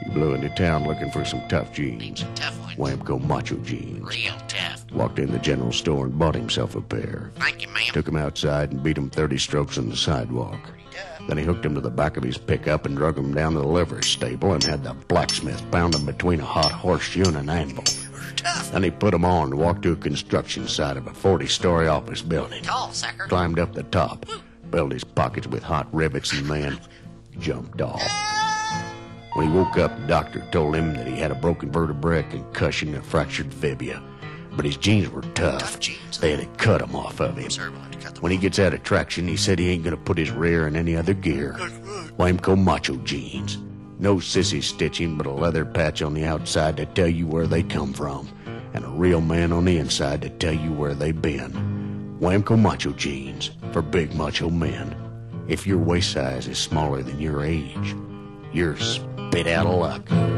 He blew into town looking for some tough jeans. Need some tough ones. Whamco macho jeans. Real tough. Walked in the general store and bought himself a pair. Thank you, ma'am. Took him outside and beat him 30 strokes on the sidewalk. Then he hooked him to the back of his pickup and drug him down to the livery stable and had the blacksmith pound him between a hot horseshoe and an anvil. Tough. Then he put him on and walked to a construction site of a 40-story office building. Tall, sucker. Climbed up the top, filled his pockets with hot rivets, and then jumped off. When he woke up, the doctor told him that he had a broken vertebrae, a concussion, and a fractured fibula. But his jeans were tough. Tough jeans. They had to cut them off of him. Sir, we'll have to cut them When he off. gets out of traction, he said he ain't gonna put his rear in any other gear. Whamco macho jeans. No sissy stitching, but a leather patch on the outside to tell you where they come from. And a real man on the inside to tell you where they've been. Whamco macho jeans for big macho men. If your waist size is smaller than your age, you're spit out of luck.